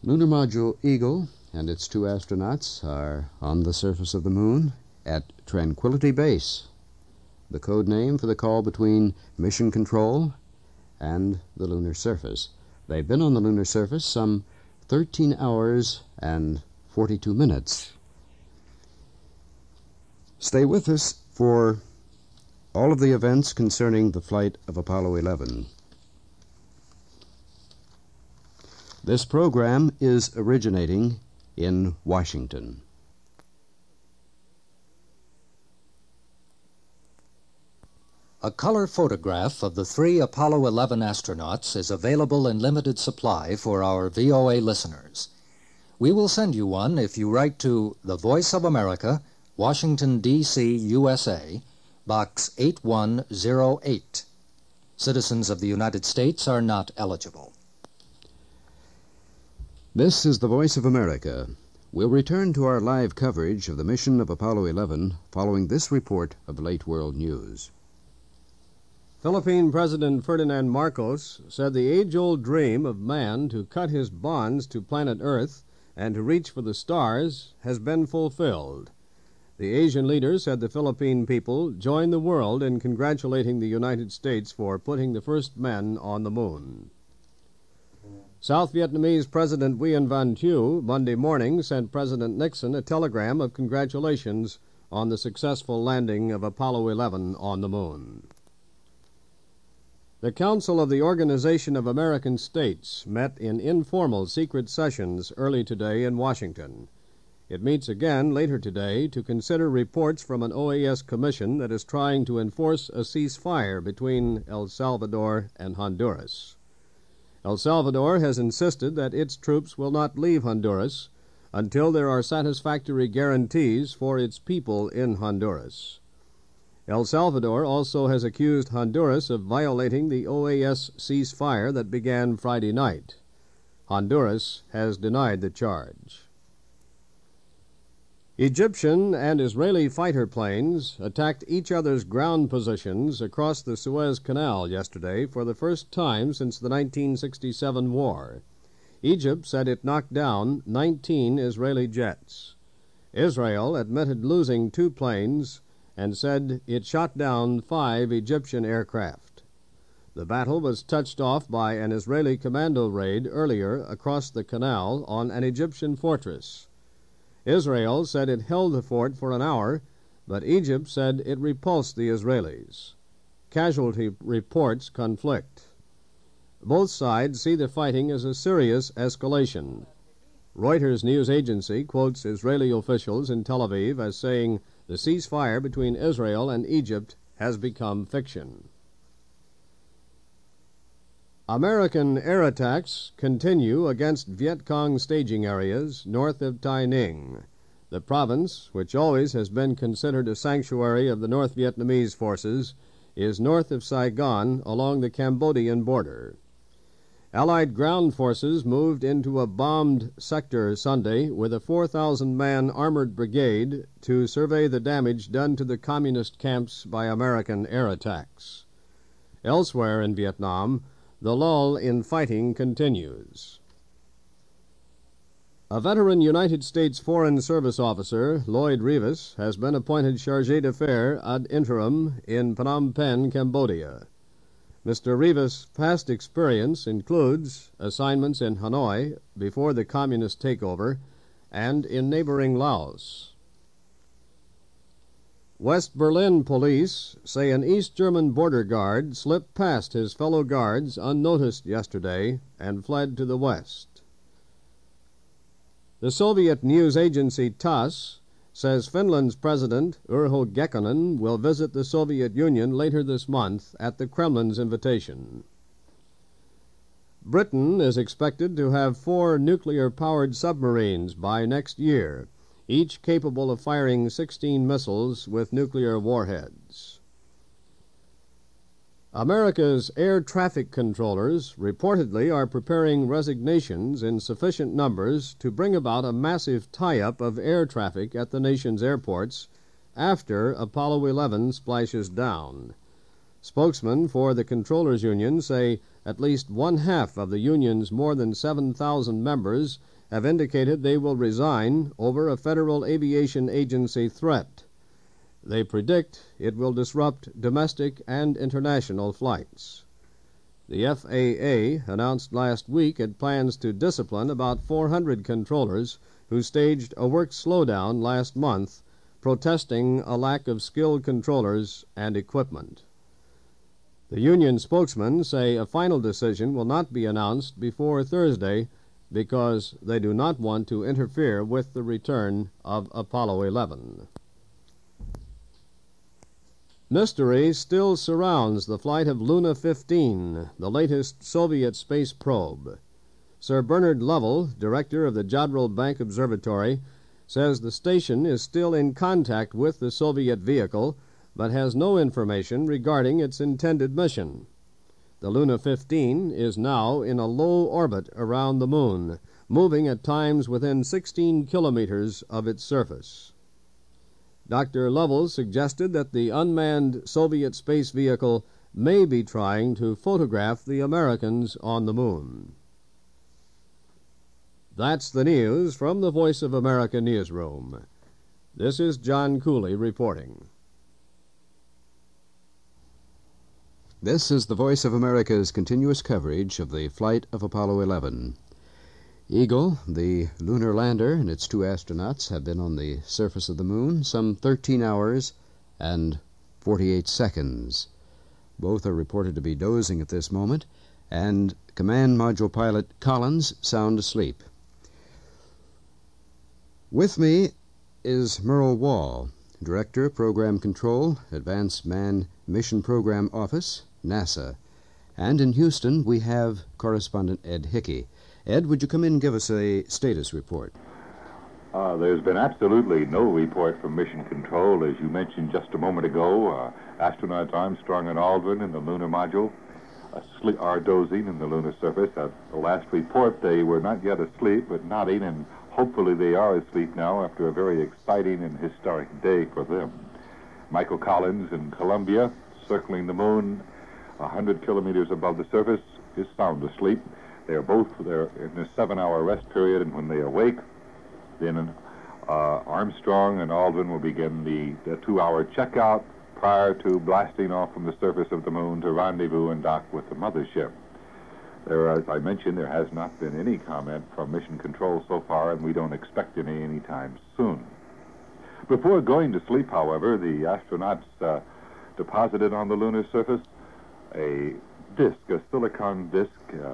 Lunar Module Eagle and its 2 astronauts are on the surface of the Moon at Tranquility Base, the code name for the call between Mission Control and the lunar surface. They've been on the lunar surface some 13 hours and 42 minutes. Stay with us for all of the events concerning the flight of Apollo 11. This program is originating in Washington. A color photograph of the 3 Apollo 11 astronauts is available in limited supply for our VOA listeners. We will send you one if you write to The Voice of America, Washington, D.C., USA, Box 8108. Citizens of the United States are not eligible. This is The Voice of America. We'll return to our live coverage of the mission of Apollo 11 following this report of late world news. Philippine President Ferdinand Marcos said the age-old dream of man to cut his bonds to planet Earth and to reach for the stars has been fulfilled. The Asian leader said the Philippine people join the world in congratulating the United States for putting the first men on the moon. South Vietnamese President Nguyen Van Thieu Monday morning sent President Nixon a telegram of congratulations on the successful landing of Apollo 11 on the moon. The Council of the Organization of American States met in informal secret sessions early today in Washington. It meets again later today to consider reports from an OAS commission that is trying to enforce a ceasefire between El Salvador and Honduras. El Salvador has insisted that its troops will not leave Honduras until there are satisfactory guarantees for its people in Honduras. El Salvador also has accused Honduras of violating the OAS ceasefire that began Friday night. Honduras has denied the charge. Egyptian and Israeli fighter planes attacked each other's ground positions across the Suez Canal yesterday for the first time since the 1967 war. Egypt said it knocked down 19 Israeli jets. Israel admitted losing 2 planes and said it shot down 5 Egyptian aircraft. The battle was touched off by an Israeli commando raid earlier across the canal on an Egyptian fortress. Israel said it held the fort for an hour, but Egypt said it repulsed the Israelis. Casualty reports conflict. Both sides see the fighting as a serious escalation. Reuters news agency quotes Israeli officials in Tel Aviv as saying the ceasefire between Israel and Egypt has become fiction. American air attacks continue against Viet Cong staging areas north of Tai Ninh. The province, which always has been considered a sanctuary of the North Vietnamese forces, is north of Saigon along the Cambodian border. Allied ground forces moved into a bombed sector Sunday with a 4,000-man armored brigade to survey the damage done to the communist camps by American air attacks. Elsewhere in Vietnam, the lull in fighting continues. A veteran United States Foreign Service officer, Lloyd Rivas, has been appointed chargé d'affaires ad interim in Phnom Penh, Cambodia. Mr. Rivas' past experience includes assignments in Hanoi before the communist takeover and in neighboring Laos. West Berlin police say an East German border guard slipped past his fellow guards unnoticed yesterday and fled to the west. The Soviet news agency TASS says Finland's President Urho Kekkonen will visit the Soviet Union later this month at the Kremlin's invitation. Britain is expected to have 4 nuclear-powered submarines by next year, each capable of firing 16 missiles with nuclear warheads. America's air traffic controllers reportedly are preparing resignations in sufficient numbers to bring about a massive tie-up of air traffic at the nation's airports after Apollo 11 splashes down. Spokesmen for the Controllers Union say at least one-half of the union's more than 7,000 members have indicated they will resign over a Federal Aviation Agency threat. They predict it will disrupt domestic and international flights. The FAA announced last week it plans to discipline about 400 controllers who staged a work slowdown last month, protesting a lack of skilled controllers and equipment. The union spokesmen say a final decision will not be announced before Thursday because they do not want to interfere with the return of Apollo 11. Mystery still surrounds the flight of Luna 15, the latest Soviet space probe. Sir Bernard Lovell, director of the Jodrell Bank Observatory, says the station is still in contact with the Soviet vehicle, but has no information regarding its intended mission. The Luna 15 is now in a low orbit around the Moon, moving at times within 16 kilometers of its surface. Dr. Lovell suggested that the unmanned Soviet space vehicle may be trying to photograph the Americans on the Moon. That's the news from the Voice of America newsroom. This is John Cooley reporting. This is the Voice of America's continuous coverage of the flight of Apollo 11. Eagle, the lunar lander, and its 2 astronauts have been on the surface of the Moon some 13 hours and 48 seconds. Both are reported to be dozing at this moment, and Command Module Pilot Collins sound asleep. With me is Merle Wall, Director, Program Control, Advanced Manned Mission Program Office, NASA. And in Houston, we have correspondent Ed Hickey. Ed, would you come in and give us a status report? There's been absolutely no report from Mission Control. As you mentioned just a moment ago, astronauts Armstrong and Aldrin in the lunar module are dozing in the lunar surface. At the last report, they were not yet asleep, but nodding, and hopefully they are asleep now after a very exciting and historic day for them. Michael Collins in Columbia, circling the Moon 100 kilometers above the surface, is sound asleep. They're in a 7-hour rest period, and when they awake, then Armstrong and Aldrin will begin the 2-hour checkout prior to blasting off from the surface of the Moon to rendezvous and dock with the mothership. As I mentioned, there has not been any comment from Mission Control so far, and we don't expect any anytime soon. Before going to sleep, however, the astronauts deposited on the lunar surface a silicon disk,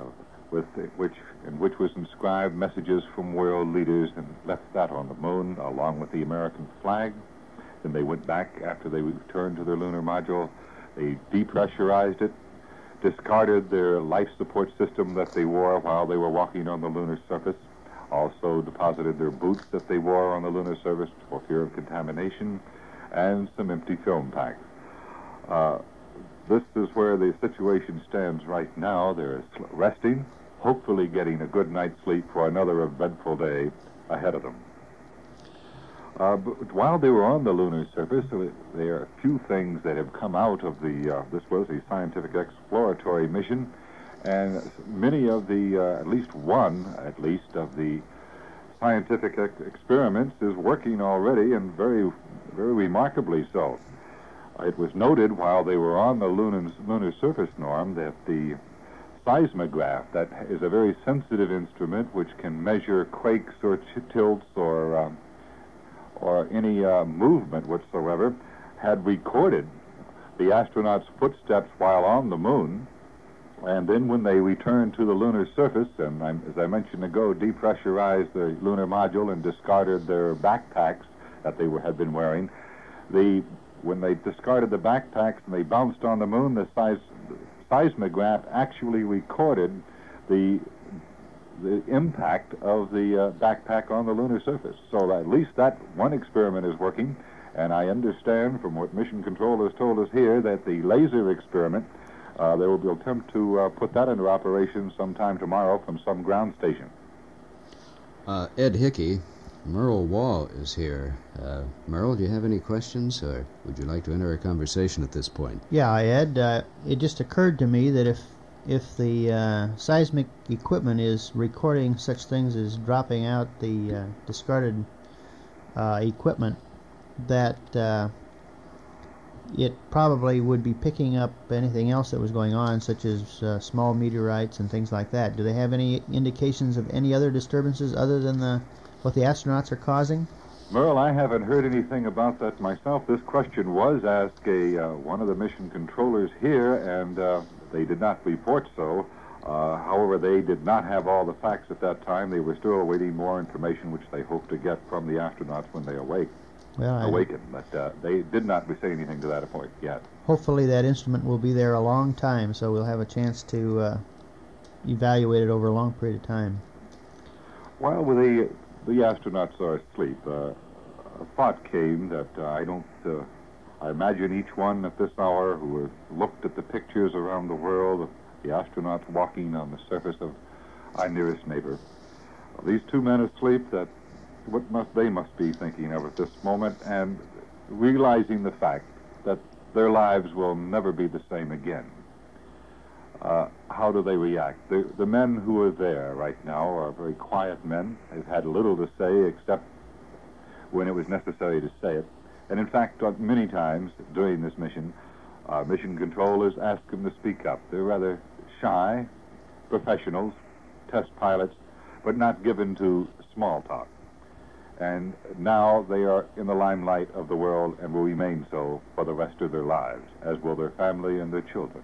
in which was inscribed messages from world leaders, and left that on the Moon along with the American flag. Then they went back after they returned to their lunar module. They depressurized it, discarded their life support system that they wore while they were walking on the lunar surface, also deposited their boots that they wore on the lunar surface for fear of contamination, and some empty film packs. This is where the situation stands right now. They're resting, hopefully getting a good night's sleep for another eventful day ahead of them. But while they were on the lunar surface, there are a few things that have come out of this was a scientific exploratory mission, and many of at least one of the scientific experiments is working already, and very, very remarkably so. It was noted while they were on the lunar surface, Norm, that the seismograph, that is a very sensitive instrument which can measure quakes or tilts or any movement whatsoever, had recorded the astronauts' footsteps while on the Moon, and then when they returned to the lunar surface, and as I mentioned ago, depressurized the lunar module and discarded their backpacks that they had been wearing, when they discarded the backpacks and they bounced on the Moon, the seismograph actually recorded the impact of the backpack on the lunar surface. So at least that one experiment is working, and I understand from what Mission Control has told us here that the laser experiment, there will be an attempt to put that into operation sometime tomorrow from some ground station. Ed Hickey, Merle Wall is here. Merle, do you have any questions, or would you like to enter a conversation at this point? Yeah, Ed, it just occurred to me that if if the seismic equipment is recording such things as dropping out the discarded equipment, that it probably would be picking up anything else that was going on, such as small meteorites and things like that. Do they have any indications of any other disturbances other than what the astronauts are causing? Merle, I haven't heard anything about that myself. This question was asked one of the mission controllers here, and they did not report so. However, they did not have all the facts at that time. They were still awaiting more information, which they hope to get from the astronauts when they awaken. But they did not say anything to that point yet. Hopefully that instrument will be there a long time, so we'll have a chance to evaluate it over a long period of time. While the astronauts are asleep, a thought came that I imagine each one at this hour who has looked at the pictures around the world, the astronauts walking on the surface of our nearest neighbor. These two men asleep, that they must be thinking of at this moment, and realizing the fact that their lives will never be the same again. How do they react? The men who are there right now are very quiet men. They've had little to say except when it was necessary to say it. And in fact, many times during this mission, mission controllers ask them to speak up. They're rather shy professionals, test pilots, but not given to small talk. And now they are in the limelight of the world and will remain so for the rest of their lives, as will their family and their children.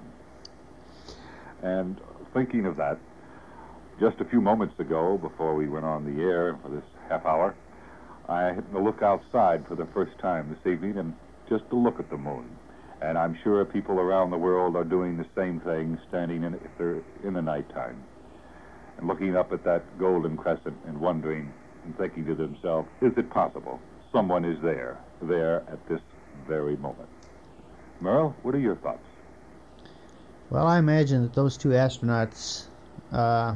And thinking of that, just a few moments ago, before we went on the air for this half hour, I happened to look outside for the first time this evening and just to look at the moon. And I'm sure people around the world are doing the same thing, standing if they're in the nighttime, and looking up at that golden crescent and wondering and thinking to themselves, is it possible someone is there at this very moment? Merle, what are your thoughts? Well, I imagine that those two astronauts are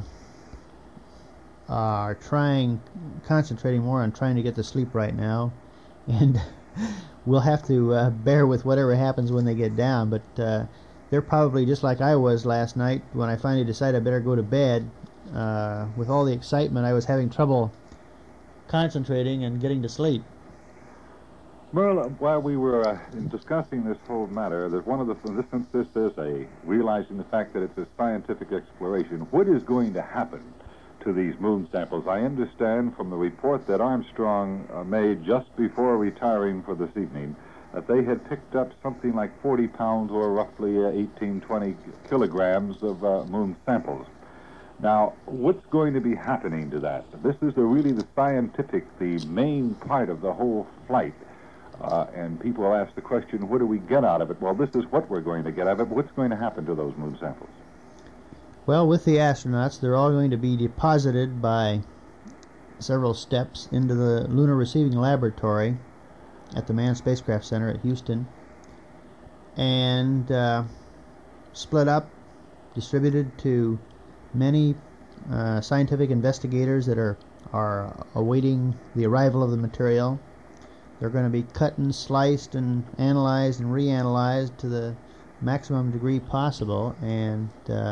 concentrating more on trying to get to sleep right now, and we'll have to bear with whatever happens when they get down, but they're probably just like I was last night when I finally decided I better go to bed. With all the excitement, I was having trouble concentrating and getting to sleep. Merle, while we were discussing this whole matter, there's one of the, since this is realizing the fact that it's a scientific exploration, what is going to happen to these moon samples? I understand from the report that Armstrong made just before retiring for this evening that they had picked up something like 40 pounds or roughly 20 kilograms of moon samples. Now, what's going to be happening to that? This is really the main part of the whole flight. And people ask the question, what do we get out of it? Well, this is what we're going to get out of it. What's going to happen to those moon samples? Well, with the astronauts, they're all going to be deposited by several steps into the Lunar Receiving Laboratory at the Manned Spacecraft Center at Houston, and split up, distributed to many scientific investigators that are awaiting the arrival of the material. They're going to be cut and sliced and analyzed and reanalyzed to the maximum degree possible, and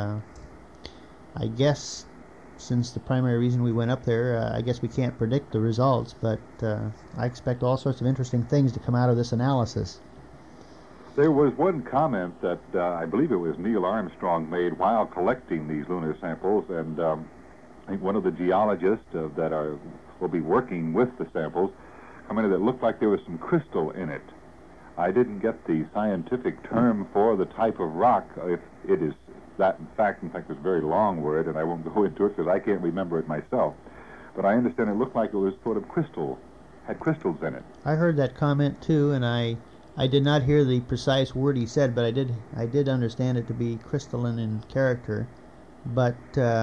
I guess since the primary reason we went up there, I guess we can't predict the results, but I expect all sorts of interesting things to come out of this analysis. There was one comment that I believe it was Neil Armstrong made while collecting these lunar samples, and I think one of the geologists that will be working with the samples commented that it looked like there was some crystal in it. I didn't get the scientific term for the type of rock, if it is that. In fact, it's a very long word, and I won't go into it because I can't remember it myself. But I understand it looked like it was sort of had crystals in it. I heard that comment too, and I did not hear the precise word he said, but I did understand it to be crystalline in character. But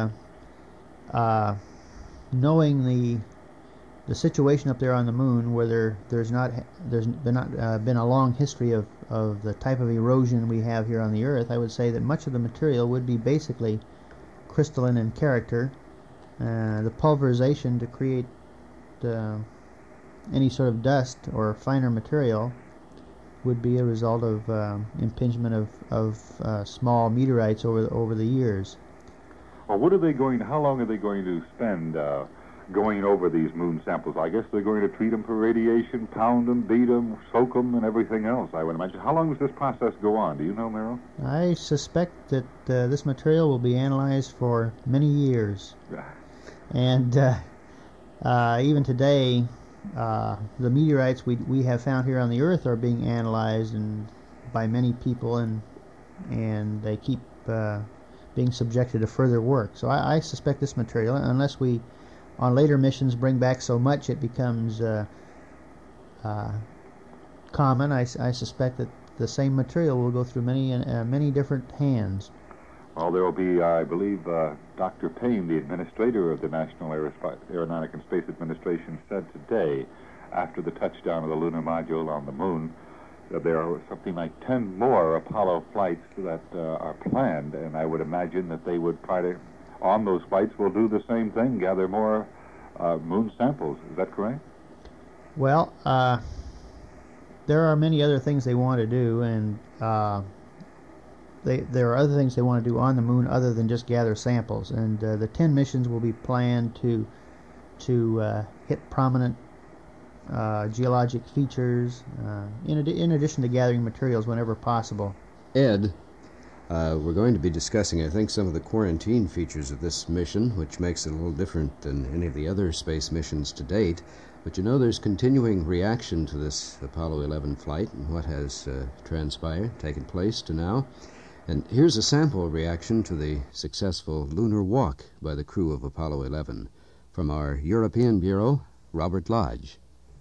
knowing the situation up there on the moon, where there's not been a long history of the type of erosion we have here on the Earth, I would say that much of the material would be basically crystalline in character. The pulverization to create any sort of dust or finer material would be a result of impingement of small meteorites over the years. Well, how long are they going to spend going over these moon samples? I guess they're going to treat them for radiation, pound them, beat them, soak them, and everything else, I would imagine. How long does this process go on? Do you know, Merrill? I suspect that this material will be analyzed for many years. And even today, the meteorites we have found here on the Earth are being analyzed by many people, and they keep being subjected to further work. So I suspect this material, unless we on later missions bring back so much it becomes common, I suspect that the same material will go through many different hands. Well, there will be, I believe, Dr. Payne, the administrator of the National Aeronautic and Space Administration, said today, after the touchdown of the lunar module on the moon, that there are something like 10 more Apollo flights that are planned, and I would imagine that they would try to, on those flights, will do the same thing, gather more moon samples. Is that correct? Well, there are many other things they want to do, and there are other things they want to do on the moon other than just gather samples. And the 10 missions will be planned to hit prominent geologic features, in addition to gathering materials whenever possible. Ed, we're going to be discussing, I think, some of the quarantine features of this mission, which makes it a little different than any of the other space missions to date. But you know, there's continuing reaction to this Apollo 11 flight and what has taken place to now. And here's a sample reaction to the successful lunar walk by the crew of Apollo 11. From our European Bureau, Robert Lodge.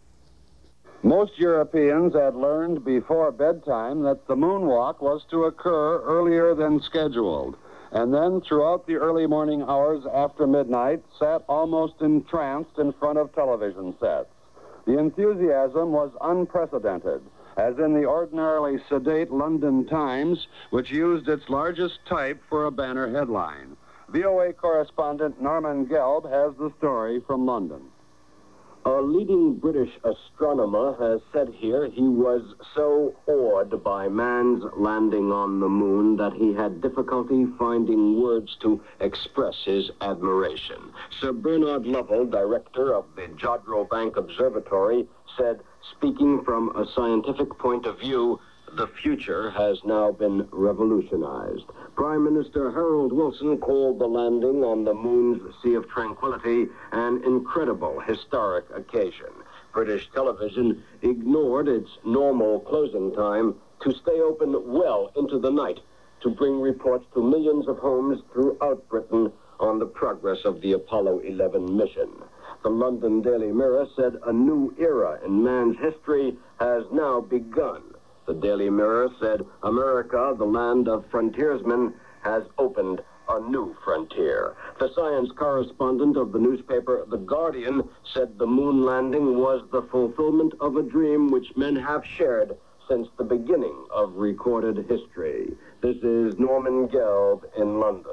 Most Europeans had learned before bedtime that the moonwalk was to occur earlier than scheduled, and then throughout the early morning hours after midnight sat almost entranced in front of television sets. The enthusiasm was unprecedented, as in the ordinarily sedate London Times, which used its largest type for a banner headline. VOA correspondent Norman Gelb has the story from London. A leading British astronomer has said here he was so awed by man's landing on the moon that he had difficulty finding words to express his admiration. Sir Bernard Lovell, director of the Jodrell Bank Observatory, said, speaking from a scientific point of view, the future has now been revolutionized. Prime Minister Harold Wilson called the landing on the moon's Sea of Tranquility an incredible historic occasion. British television ignored its normal closing time to stay open well into the night to bring reports to millions of homes throughout Britain on the progress of the Apollo 11 mission. The London Daily Mirror said a new era in man's history has now begun. The Daily Mirror said America, the land of frontiersmen, has opened a new frontier. The science correspondent of the newspaper The Guardian said the moon landing was the fulfillment of a dream which men have shared since the beginning of recorded history. This is Norman Gelb in London.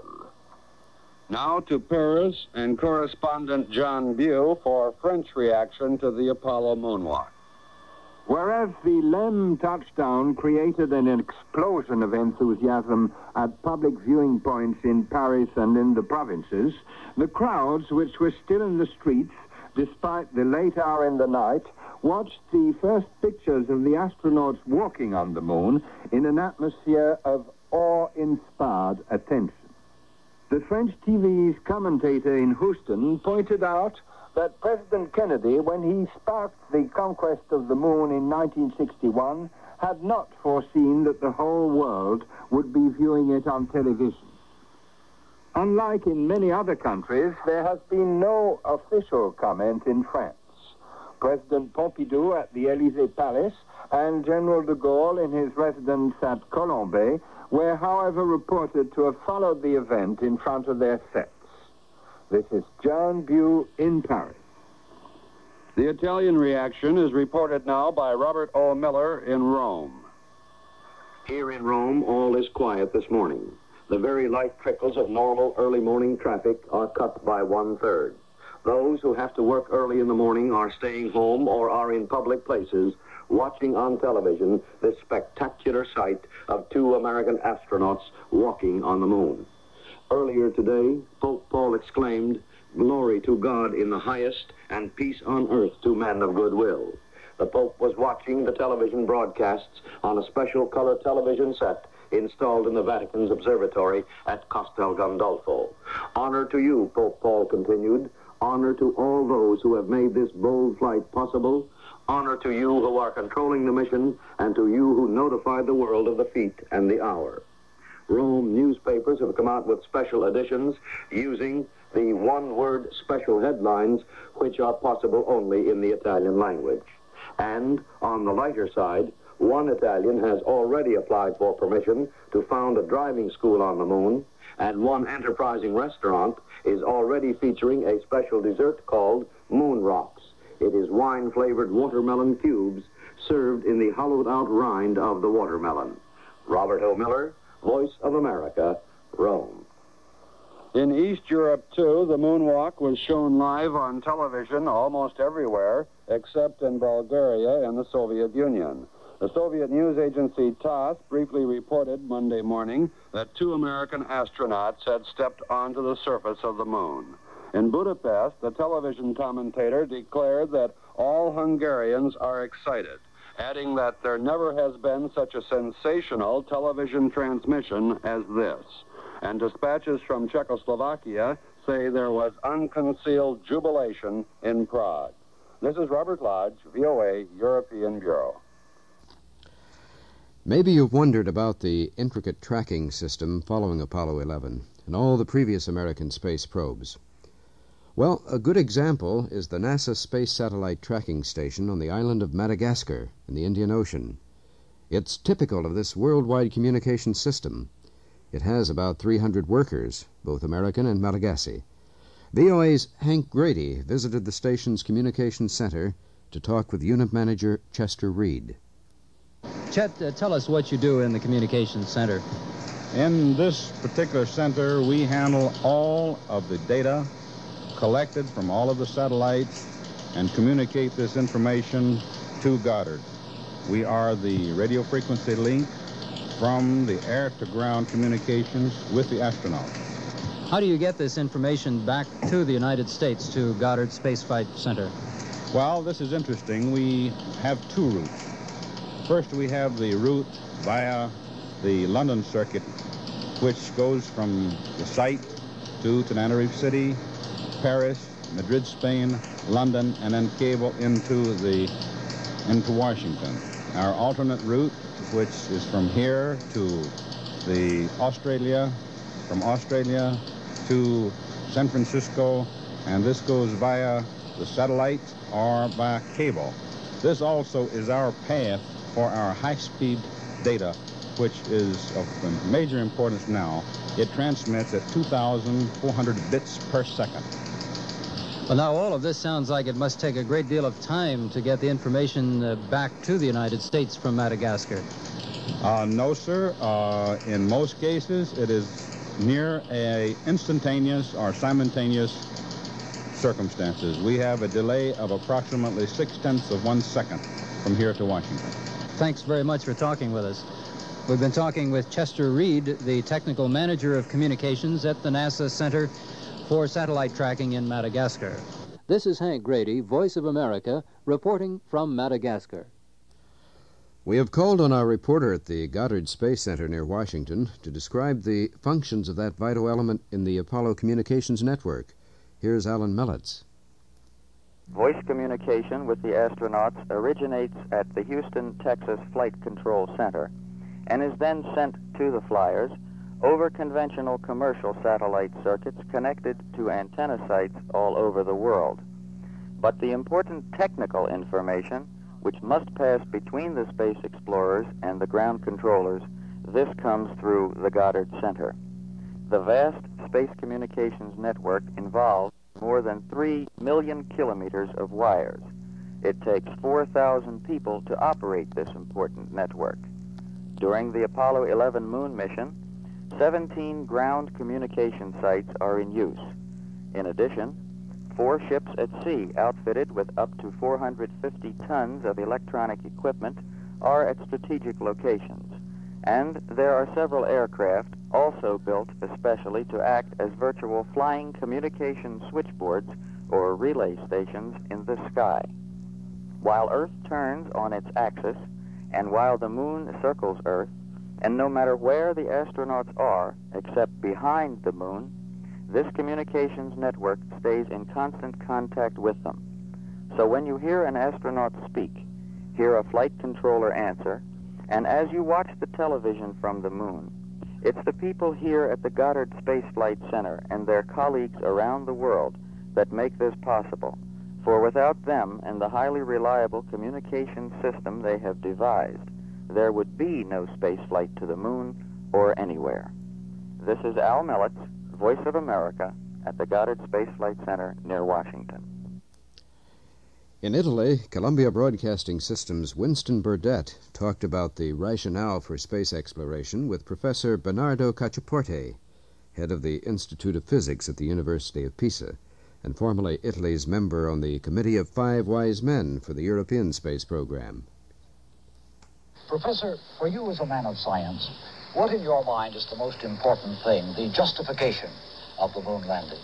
Now to Paris and correspondent John Bew for French reaction to the Apollo moonwalk. Whereas the LEM touchdown created an explosion of enthusiasm at public viewing points in Paris and in the provinces, the crowds, which were still in the streets despite the late hour in the night, watched the first pictures of the astronauts walking on the moon in an atmosphere of awe-inspired attention. The French TV's commentator in Houston pointed out that President Kennedy, when he sparked the conquest of the moon in 1961, had not foreseen that the whole world would be viewing it on television. Unlike in many other countries, there has been no official comment in France. President Pompidou at the Élysée Palace and General de Gaulle in his residence at Colombey were, however, reported to have followed the event in front of their sets. This is John Bew in Paris. The Italian reaction is reported now by Robert O. Miller in Rome. Here in Rome, all is quiet this morning. The very light trickles of normal early morning traffic are cut by 1/3. Those who have to work early in the morning are staying home or are in public places watching on television this spectacular sight of two American astronauts walking on the moon. Earlier today, Pope Paul exclaimed, "Glory to God in the highest, and peace on earth to men of good will." The Pope was watching the television broadcasts on a special color television set installed in the Vatican's observatory at Castel Gandolfo. Honor to you, Pope Paul continued. Honor to all those who have made this bold flight possible. Honor to you who are controlling the mission, and to you who notified the world of the feat and the hour. Rome newspapers have come out with special editions using the one-word special headlines, which are possible only in the Italian language. And on the lighter side, one Italian has already applied for permission to found a driving school on the moon, and one enterprising restaurant is already featuring a special dessert called Moon Rocks. It is wine-flavored watermelon cubes served in the hollowed-out rind of the watermelon. Robert O. Miller, Voice of America, Rome. In East Europe, too, the moonwalk was shown live on television almost everywhere, except in Bulgaria and the Soviet Union. The Soviet news agency TASS briefly reported Monday morning that two American astronauts had stepped onto the surface of the moon. In Budapest, the television commentator declared that all Hungarians are excited, adding that there never has been such a sensational television transmission as this. And dispatches from Czechoslovakia say there was unconcealed jubilation in Prague. This is Robert Lodge, VOA, European Bureau. Maybe you've wondered about the intricate tracking system following Apollo 11 and all the previous American space probes. Well, a good example is the NASA Space Satellite Tracking Station on the island of Madagascar in the Indian Ocean. It's typical of this worldwide communication system. It has about 300 workers, both American and Malagasy. VOA's Hank Grady visited the station's communications center to talk with unit manager Chester Reed. Chet, tell us what you do in the communications center. In this particular center, we handle all of the data collected from all of the satellites and communicate this information to Goddard. We are the radio frequency link from the air-to-ground communications with the astronauts. How do you get this information back to the United States, to Goddard Space Flight Center? Well, this is interesting. We have two routes. First, we have the route via the London circuit, which goes from the site to Tenerife City, Paris, Madrid, Spain, London, and then cable into Washington. Our alternate route, which is from here to Australia, from Australia to San Francisco, and this goes via the satellite or by cable. This also is our path for our high-speed data, which is of major importance now. It transmits at 2,400 bits per second. Well, now, all of this sounds like it must take a great deal of time to get the information back to the United States from Madagascar. No, sir. In most cases, it is near a instantaneous or simultaneous circumstances. We have a delay of approximately 0.6 of 1 second from here to Washington. Thanks very much for talking with us. We've been talking with Chester Reed, the technical manager of communications at the NASA Center for Satellite Tracking in Madagascar. This is Hank Grady, Voice of America, reporting from Madagascar. We have called on our reporter at the Goddard Space Center near Washington to describe the functions of that vital element in the Apollo communications network. Here's Alan Mellitz. Voice communication with the astronauts originates at the Houston, Texas Flight Control Center and is then sent to the flyers over conventional commercial satellite circuits connected to antenna sites all over the world. But the important technical information, which must pass between the space explorers and the ground controllers, this comes through the Goddard Center. The vast space communications network involves more than 3 million kilometers of wires. It takes 4,000 people to operate this important network. During the Apollo 11 moon mission, 17 ground communication sites are in use. In addition, 4 ships at sea outfitted with up to 450 tons of electronic equipment are at strategic locations, and there are several aircraft also built especially to act as virtual flying communication switchboards or relay stations in the sky. While Earth turns on its axis, and while the moon circles Earth, and no matter where the astronauts are, except behind the moon, this communications network stays in constant contact with them. So when you hear an astronaut speak, hear a flight controller answer, and as you watch the television from the moon, it's the people here at the Goddard Space Flight Center and their colleagues around the world that make this possible. For without them and the highly reliable communication system they have devised, there would be no space flight to the moon or anywhere. This is Al Millett, Voice of America, at the Goddard Space Flight Center near Washington. In Italy, Columbia Broadcasting System's Winston Burdett talked about the rationale for space exploration with Professor Bernardo Cacciaporte, head of the Institute of Physics at the University of Pisa, and formerly Italy's member on the Committee of 5 Wise Men for the European Space Program. Professor, for you as a man of science, what in your mind is the most important thing, the justification of the moon landing?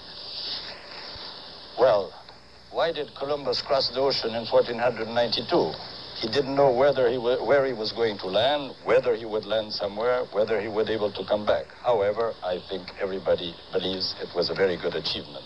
Well, why did Columbus cross the ocean in 1492? He didn't know where he was going to land, whether he would land somewhere, whether he would be able to come back. However, I think everybody believes it was a very good achievement.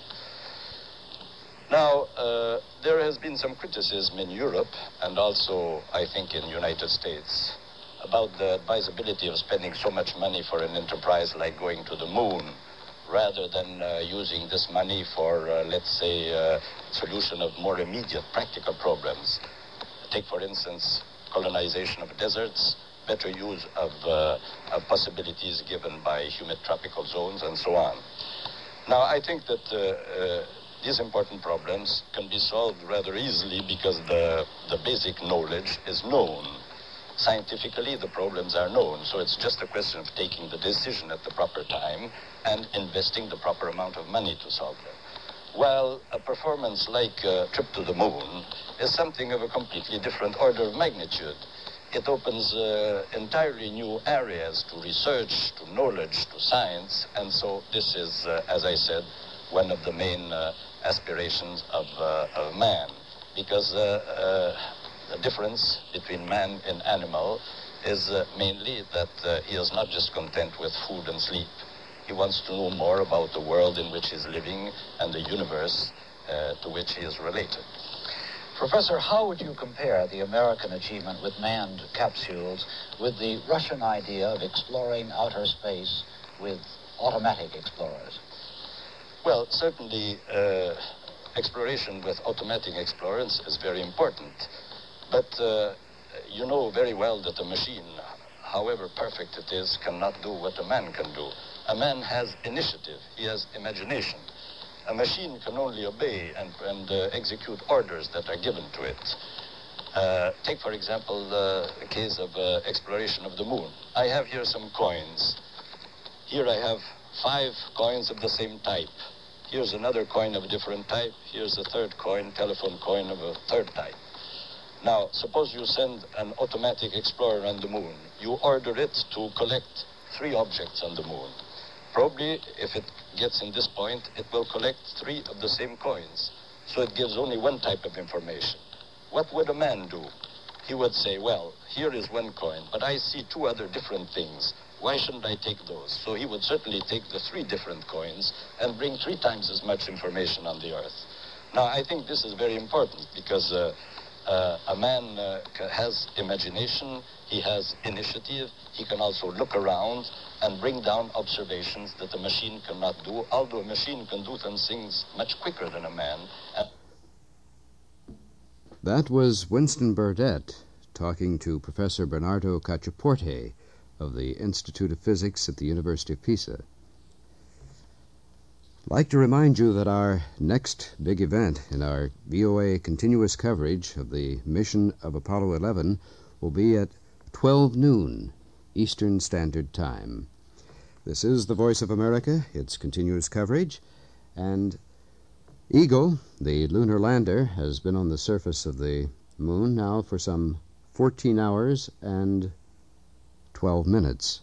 Now, there has been some criticism in Europe and also, I think, in the United States about the advisability of spending so much money for an enterprise like going to the moon rather than using this money for, let's say, solution of more immediate practical problems. Take, for instance, colonization of deserts, better use of possibilities given by humid tropical zones, and so on. Now, I think that these important problems can be solved rather easily because the basic knowledge is known. Scientifically, the problems are known, so it's just a question of taking the decision at the proper time and investing the proper amount of money to solve them. While a performance like a trip to the moon is something of a completely different order of magnitude. It opens entirely new areas to research, to knowledge, to science, and so this is, as I said, one of the main aspirations of man, because the difference between man and animal is mainly that he is not just content with food and sleep. He wants to know more about the world in which he is living and the universe to which he is related. Professor, how would you compare the American achievement with manned capsules with the Russian idea of exploring outer space with automatic explorers? Well, certainly exploration with automatic explorers is very important. But you know very well that a machine, however perfect it is, cannot do what a man can do. A man has initiative. He has imagination. A machine can only obey and execute orders that are given to it. Take, for example, the case of exploration of the moon. I have here some coins. Here I have 5 coins of the same type. Here's another coin of a different type. Here's a third coin, telephone coin of a third type. Now, suppose you send an automatic explorer on the moon. You order it to collect 3 objects on the moon. Probably, if it gets in this point, it will collect 3 of the same coins. So it gives only one type of information. What would a man do? He would say, well, here is 1 coin, but I see 2 other different things. Why shouldn't I take those? So he would certainly take the 3 different coins and bring 3 times as much information on the Earth. Now, I think this is very important because a man has imagination, he has initiative, he can also look around and bring down observations that a machine cannot do, although a machine can do some things much quicker than a man. That was Winston Burdett talking to Professor Bernardo Cacciaporte of the Institute of Physics at the University of Pisa. I'd like to remind you that our next big event in our VOA continuous coverage of the mission of Apollo 11 will be at 12 noon Eastern Standard Time. This is the Voice of America, its continuous coverage, and Eagle, the lunar lander, has been on the surface of the moon now for some 14 hours and 12 minutes.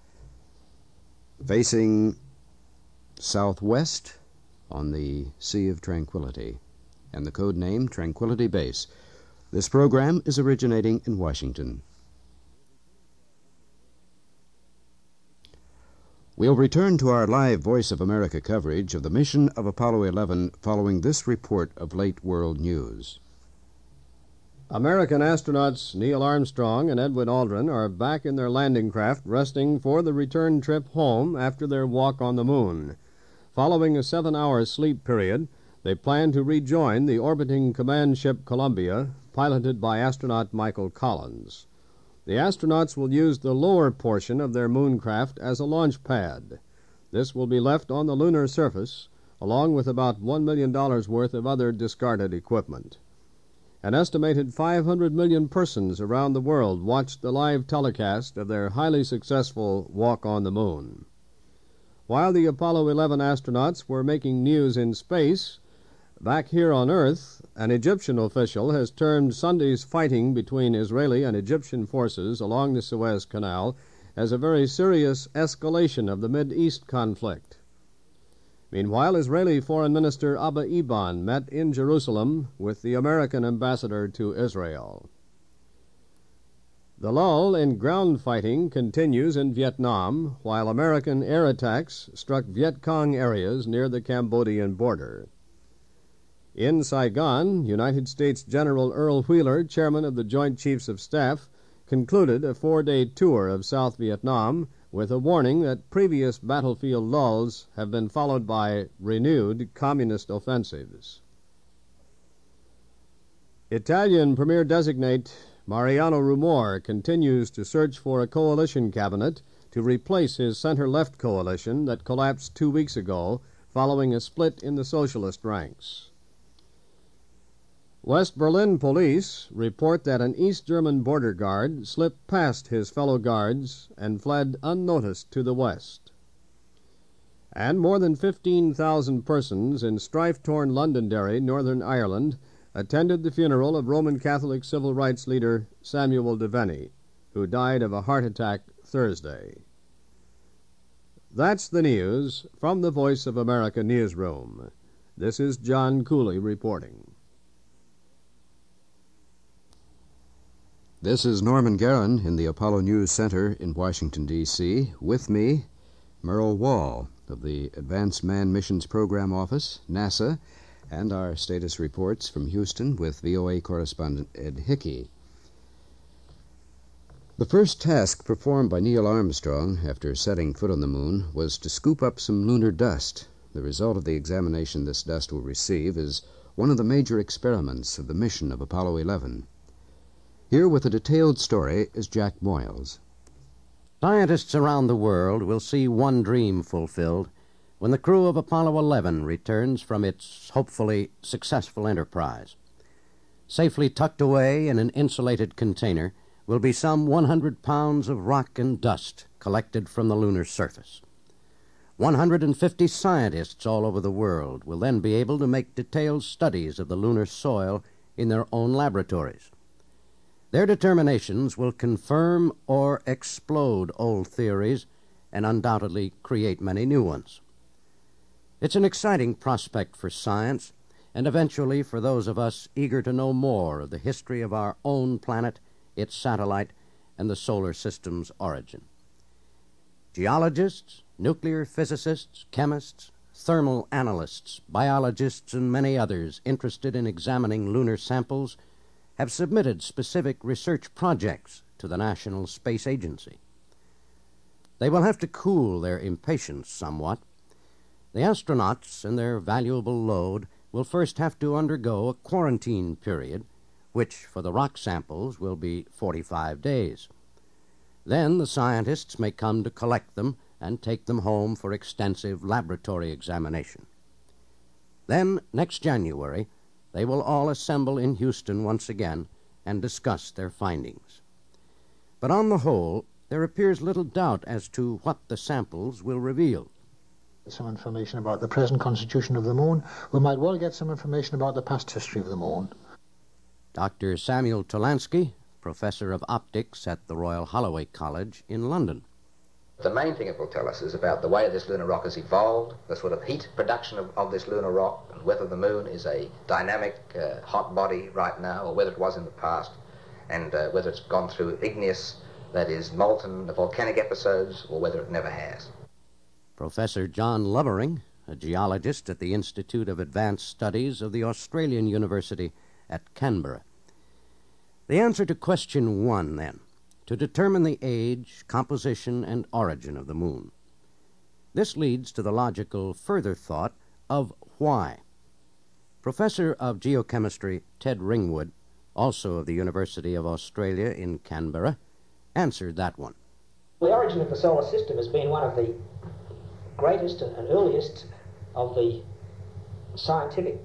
Facing southwest on the Sea of Tranquility, and the code name Tranquility Base. This program is originating in Washington. We'll return to our live Voice of America coverage of the mission of Apollo 11 following this report of late world news. American astronauts Neil Armstrong and Edwin Aldrin are back in their landing craft, resting for the return trip home after their walk on the moon. Following a 7-hour sleep period, they plan to rejoin the orbiting command ship Columbia, piloted by astronaut Michael Collins. The astronauts will use the lower portion of their mooncraft as a launch pad. This will be left on the lunar surface, along with about $1 million worth of other discarded equipment. An estimated 500 million persons around the world watched the live telecast of their highly successful walk on the moon. While the Apollo 11 astronauts were making news in space, back here on Earth, an Egyptian official has termed Sunday's fighting between Israeli and Egyptian forces along the Suez Canal as a very serious escalation of the Mid-East conflict. Meanwhile, Israeli Foreign Minister Abba Eban met in Jerusalem with the American ambassador to Israel. The lull in ground fighting continues in Vietnam, while American air attacks struck Viet Cong areas near the Cambodian border. In Saigon, United States General Earl Wheeler, chairman of the Joint Chiefs of Staff, concluded a 4-day tour of South Vietnam with a warning that previous battlefield lulls have been followed by renewed communist offensives. Italian Premier Designate Mariano Rumor continues to search for a coalition cabinet to replace his center-left coalition that collapsed 2 weeks ago following a split in the socialist ranks. West Berlin police report that an East German border guard slipped past his fellow guards and fled unnoticed to the west. And more than 15,000 persons in strife-torn Londonderry, Northern Ireland, attended the funeral of Roman Catholic civil rights leader Samuel Devaney, who died of a heart attack Thursday. That's the news from the Voice of America newsroom. This is John Cooley reporting. This is Norman Guerin in the Apollo News Center in Washington, D.C. With me, Merle Wall of the Advanced Manned Missions Program Office, NASA, and our status reports from Houston with VOA correspondent Ed Hickey. The first task performed by Neil Armstrong after setting foot on the moon was to scoop up some lunar dust. The result of the examination this dust will receive is one of the major experiments of the mission of Apollo 11. Here with a detailed story is Jack Moyles. Scientists around the world will see one dream fulfilled when the crew of Apollo 11 returns from its hopefully successful enterprise. Safely tucked away in an insulated container will be some 100 pounds of rock and dust collected from the lunar surface. 150 scientists all over the world will then be able to make detailed studies of the lunar soil in their own laboratories. Their determinations will confirm or explode old theories and undoubtedly create many new ones. It's an exciting prospect for science and eventually for those of us eager to know more of the history of our own planet, its satellite, and the solar system's origin. Geologists, nuclear physicists, chemists, thermal analysts, biologists, and many others interested in examining lunar samples have submitted specific research projects to the National Space Agency. They will have to cool their impatience somewhat. The astronauts and their valuable load will first have to undergo a quarantine period, which for the rock samples will be 45 days. Then the scientists may come to collect them and take them home for extensive laboratory examination. Then, next January, they will all assemble in Houston once again and discuss their findings. But on the whole, there appears little doubt as to what the samples will reveal. Some information about the present constitution of the moon. We might well get some information about the past history of the moon. Dr. Samuel Tolansky, Professor of Optics at the Royal Holloway College in London. The main thing it will tell us is about the way this lunar rock has evolved, the sort of heat production of this lunar rock, and whether the moon is a dynamic, hot body right now, or whether it was in the past, and whether it's gone through igneous, that is, molten volcanic episodes, or whether it never has. Professor John Lovering, a geologist at the Institute of Advanced Studies of the Australian University at Canberra. The answer to question 1, then, to determine the age, composition, and origin of the moon. This leads to the logical further thought of why. Professor of Geochemistry Ted Ringwood, also of the University of Australia in Canberra, answered that one. The origin of the solar system has been one of the greatest and earliest of the scientific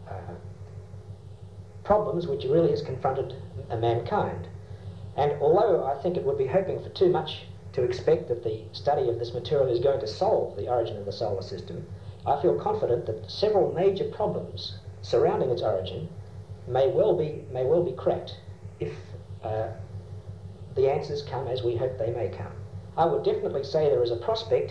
problems which really has confronted mankind. And although I think it would be hoping for too much to expect that the study of this material is going to solve the origin of the solar system, I feel confident that several major problems surrounding its origin may well be cracked if the answers come as we hope they may come. I would definitely say there is a prospect,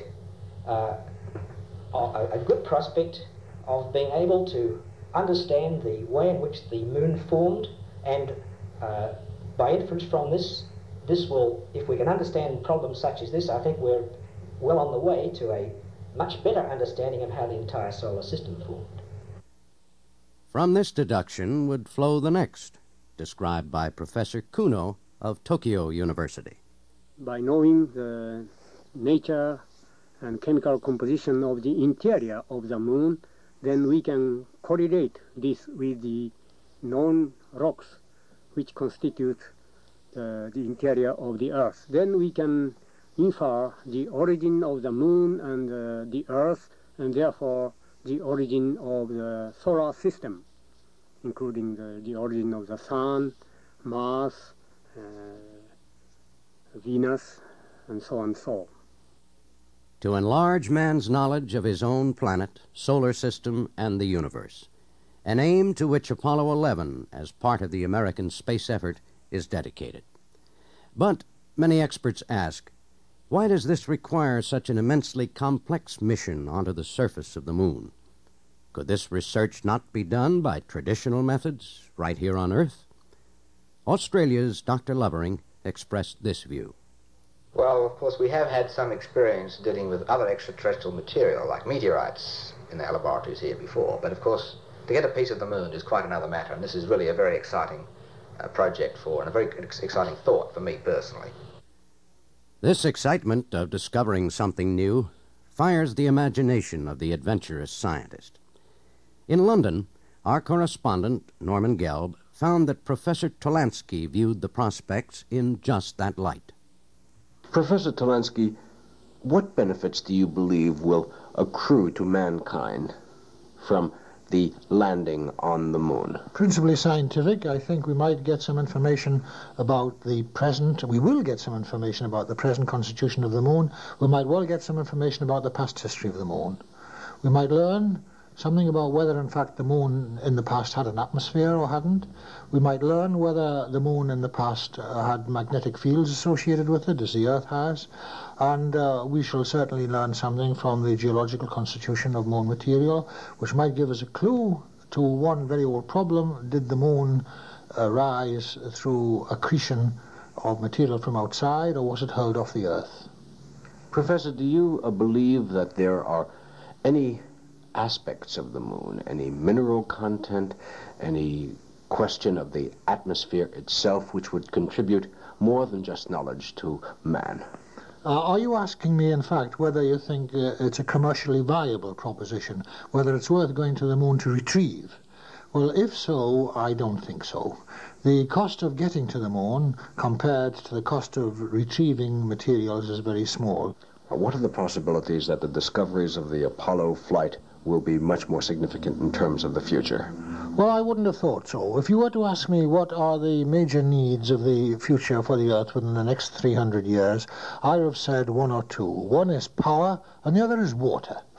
a good prospect of being able to understand the way in which the moon formed, and by inference from this will, if we can understand problems such as this, I think we're well on the way to a much better understanding of how the entire solar system formed. From this deduction would flow the next, described by Professor Kuno of Tokyo University. By knowing the nature and chemical composition of the interior of the moon, then we can correlate this with the known rocks which constitute the interior of the Earth. Then we can infer the origin of the moon and the Earth, and therefore the origin of the solar system, including the origin of the Sun, Mars, Venus, and so on and so on. To enlarge man's knowledge of his own planet, solar system, and the universe, an aim to which Apollo 11, as part of the American space effort, is dedicated. But many experts ask, why does this require such an immensely complex mission onto the surface of the moon? Could this research not be done by traditional methods right here on Earth? Australia's Dr. Lovering expressed this view. Well, of course, we have had some experience dealing with other extraterrestrial material, like meteorites, in our laboratories here before. But, of course, to get a piece of the moon is quite another matter, and this is really a very exciting project and a very exciting thought for me personally. This excitement of discovering something new fires the imagination of the adventurous scientist. In London, our correspondent, Norman Gelb, found that Professor Tolansky viewed the prospects in just that light. Professor Tolansky, what benefits do you believe will accrue to mankind from the landing on the moon? Principally scientific. I think we might get some information about the present. We will get some information about the present constitution of the moon. We might well get some information about the past history of the moon. We might learn something about whether, in fact, the moon in the past had an atmosphere or hadn't. We might learn whether the moon in the past had magnetic fields associated with it, as the Earth has. And we shall certainly learn something from the geological constitution of moon material, which might give us a clue to one very old problem. Did the moon rise through accretion of material from outside, or was it hurled off the Earth? Professor, do you believe that there are any aspects of the moon, any mineral content, any question of the atmosphere itself, which would contribute more than just knowledge to man? Are you asking me, in fact, whether you think it's a commercially viable proposition, whether it's worth going to the moon to retrieve? Well, if so, I don't think so. The cost of getting to the moon compared to the cost of retrieving materials is very small. What are the possibilities that the discoveries of the Apollo flight will be much more significant in terms of the future? Well, I wouldn't have thought so. If you were to ask me what are the major needs of the future for the Earth within the next 300 years, I would have said one or two. One is power, and the other is water.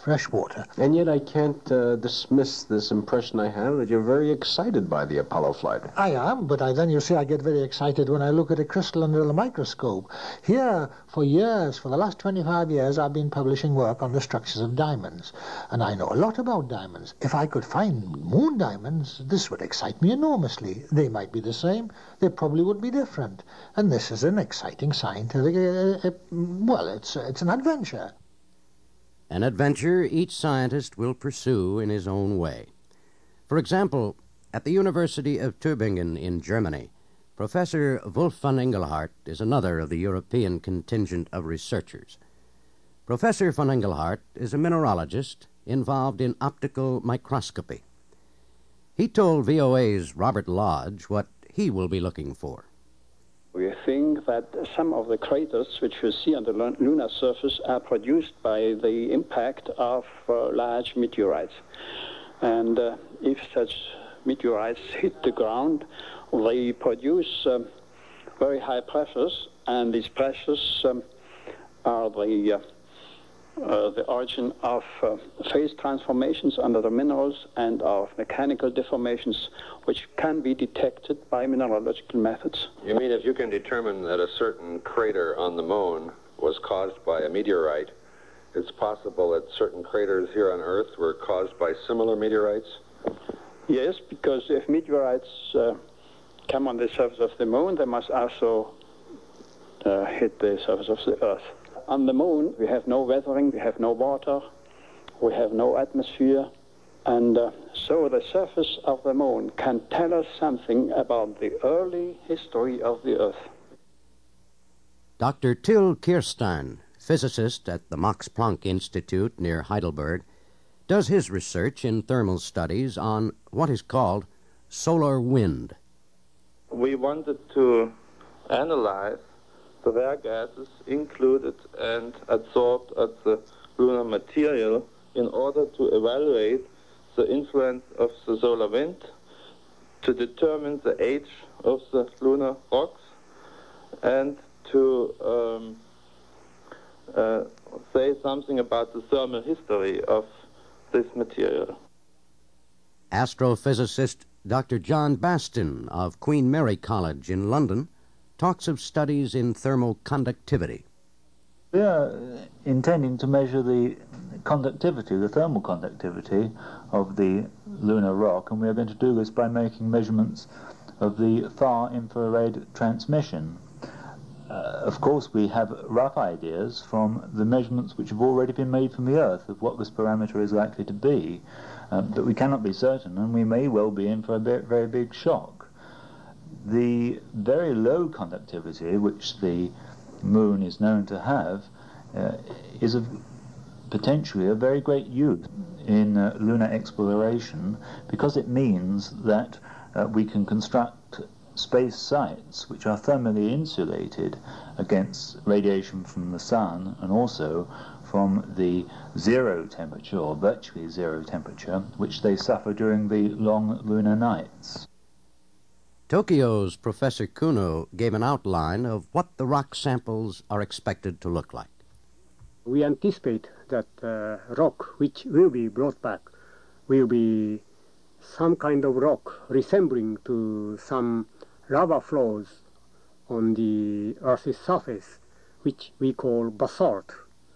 fresh water. And yet I can't dismiss this impression I have that you're very excited by the Apollo flight. I am, but then you see I get very excited when I look at a crystal under the microscope. Here, for years, for the last 25 years, I've been publishing work on the structures of diamonds. And I know a lot about diamonds. If I could find moon diamonds, this would excite me enormously. They might be the same. They probably would be different. And this is an exciting scientific, it's an adventure. An adventure each scientist will pursue in his own way. For example, at the University of Tübingen in Germany, Professor Wolf von Engelhardt is another of the European contingent of researchers. Professor von Engelhardt is a mineralogist involved in optical microscopy. He told VOA's Robert Lodge what he will be looking for. We think that some of the craters which you see on the lunar surface are produced by the impact of large meteorites. And if such meteorites hit the ground, they produce very high pressures, and these pressures are the origin of phase transformations under the minerals and of mechanical deformations which can be detected by mineralogical methods. You mean if you can determine that a certain crater on the moon was caused by a meteorite, it's possible that certain craters here on Earth were caused by similar meteorites? Yes, because if meteorites come on the surface of the moon, they must also hit the surface of the Earth. On the moon, we have no weathering, we have no water, we have no atmosphere, and so the surface of the moon can tell us something about the early history of the Earth. Dr. Till Kirstein, physicist at the Max Planck Institute near Heidelberg, does his research in thermal studies on what is called solar wind. We wanted to analyze the rare gases included and adsorbed at the lunar material in order to evaluate the influence of the solar wind, to determine the age of the lunar rocks, and to say something about the thermal history of this material. Astrophysicist Dr. John Bastin of Queen Mary College in London talks of studies in thermoconductivity. We are intending to measure the conductivity, the thermal conductivity of the lunar rock, and we are going to do this by making measurements of the far infrared transmission. Of course, we have rough ideas from the measurements which have already been made from the Earth of what this parameter is likely to be, but we cannot be certain, and we may well be in for a very big shock. The very low conductivity which the moon is known to have is potentially of very great use in lunar exploration, because it means that we can construct space sites which are thermally insulated against radiation from the sun and also from the zero temperature, or virtually zero temperature, which they suffer during the long lunar nights. Tokyo's Professor Kuno gave an outline of what the rock samples are expected to look like. We anticipate that rock which will be brought back will be some kind of rock resembling to some lava flows on the Earth's surface, which we call basalt.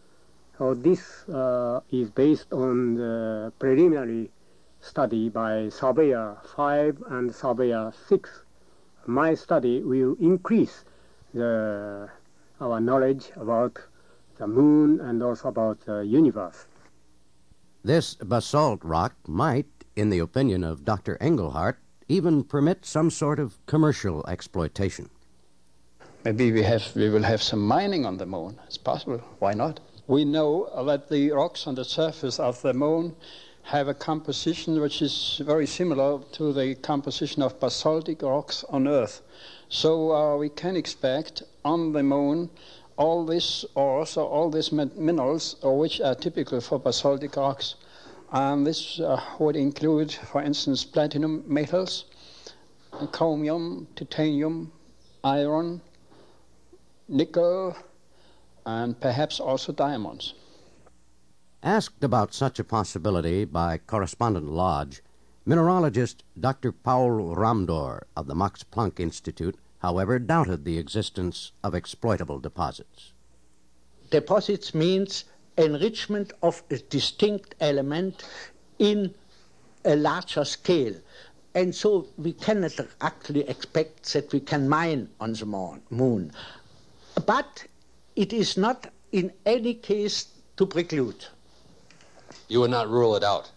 This is based on the preliminary study by Surveyor 5 and Surveyor 6. My study will increase our knowledge about the moon and also about the universe. This basalt rock might, in the opinion of Dr. Engelhardt, even permit some sort of commercial exploitation. Maybe we will have some mining on the moon. It's possible. Why not? We know that the rocks on the surface of the moon have a composition which is very similar to the composition of basaltic rocks on Earth. So we can expect on the moon all these ores or all these minerals which are typical for basaltic rocks. And this would include, for instance, platinum metals, chromium, titanium, iron, nickel, and perhaps also diamonds. Asked about such a possibility by Correspondent Lodge, mineralogist Dr. Paul Ramdor of the Max Planck Institute, however, doubted the existence of exploitable deposits. Deposits means enrichment of a distinct element in a larger scale. And so we cannot actually expect that we can mine on the moon. But it is not in any case to preclude. You would not rule it out?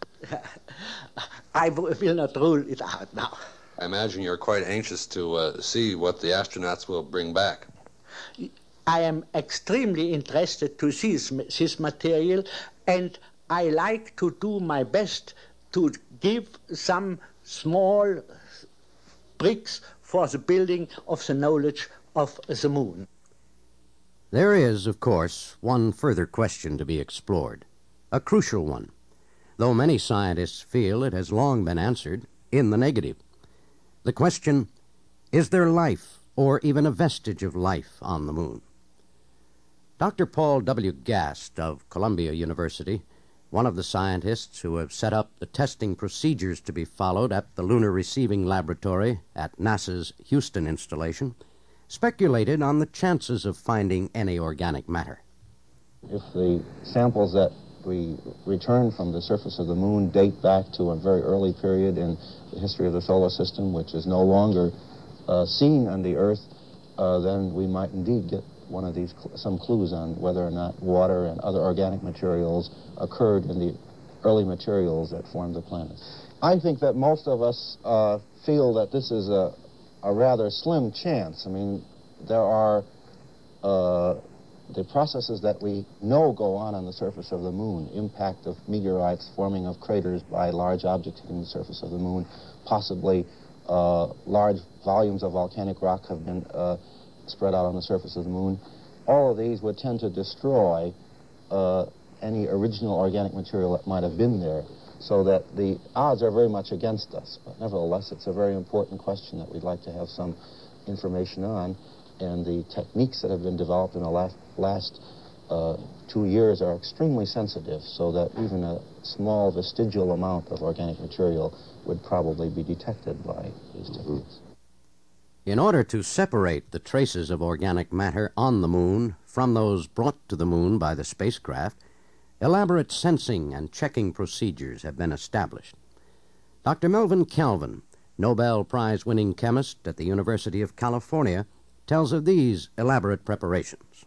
I will not rule it out now. I imagine you're quite anxious to see what the astronauts will bring back. I am extremely interested to see this material, and I like to do my best to give some small bricks for the building of the knowledge of the moon. There is, of course, one further question to be explored, a crucial one, though many scientists feel it has long been answered in the negative. The question, is there life, or even a vestige of life, on the moon? Dr. Paul W. Gast of Columbia University, one of the scientists who have set up the testing procedures to be followed at the Lunar Receiving Laboratory at NASA's Houston installation, speculated on the chances of finding any organic matter. If the samples that we return from the surface of the moon date back to a very early period in the history of the solar system, which is no longer seen on the Earth, then we might indeed get one of these some clues on whether or not water and other organic materials occurred in the early materials that formed the planet. I think that most of us feel that this is a rather slim chance. I mean, there are the processes that we know go on the surface of the moon, impact of meteorites, forming of craters by large objects hitting the surface of the moon, possibly large volumes of volcanic rock have been spread out on the surface of the moon. All of these would tend to destroy any original organic material that might have been there, so that the odds are very much against us. But nevertheless, it's a very important question that we'd like to have some information on, and the techniques that have been developed in the last 2 years are extremely sensitive, so that even a small vestigial amount of organic material would probably be detected by these techniques. In order to separate the traces of organic matter on the moon from those brought to the moon by the spacecraft, elaborate sensing and checking procedures have been established. Dr. Melvin Calvin, Nobel Prize-winning chemist at the University of California, tells of these elaborate preparations.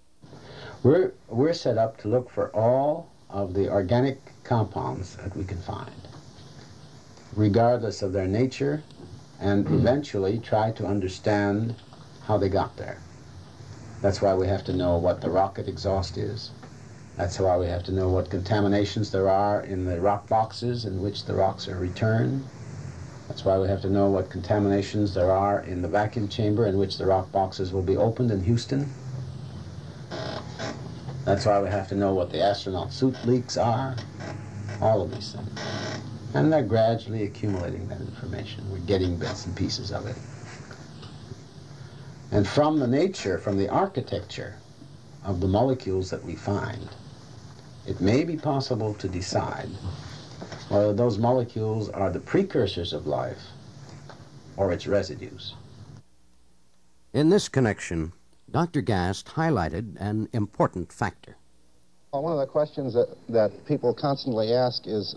We're set up to look for all of the organic compounds that we can find, regardless of their nature, and eventually try to understand how they got there. That's why we have to know what the rocket exhaust is. That's why we have to know what contaminations there are in the rock boxes in which the rocks are returned. That's why we have to know what contaminations there are in the vacuum chamber in which the rock boxes will be opened in Houston. That's why we have to know what the astronaut suit leaks are. All of these things. And they're gradually accumulating that information. We're getting bits and pieces of it. And from the nature, from the architecture of the molecules that we find, it may be possible to decide whether those molecules are the precursors of life or its residues. In this connection, Dr. Gast highlighted an important factor. Well, one of the questions that people constantly ask is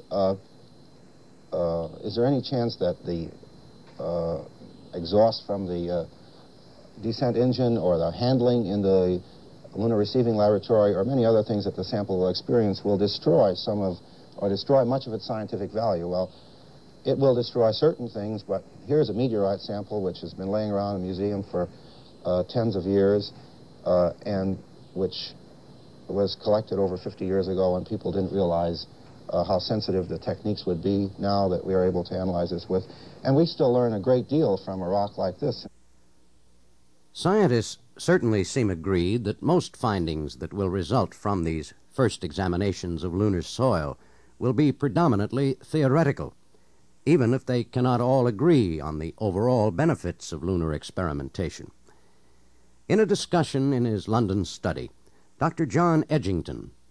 there any chance that the exhaust from the descent engine or the handling in the Lunar Receiving Laboratory or many other things that the sample will experience will destroy destroy much of its scientific value? Well, it will destroy certain things, but here's a meteorite sample which has been laying around a museum for tens of years and which was collected over 50 years ago, and people didn't realize how sensitive the techniques would be now that we are able to analyze this with. And we still learn a great deal from a rock like this. Scientists certainly seem agreed that most findings that will result from these first examinations of lunar soil will be predominantly theoretical, even if they cannot all agree on the overall benefits of lunar experimentation. In a discussion in his London study, Dr. John Edgington,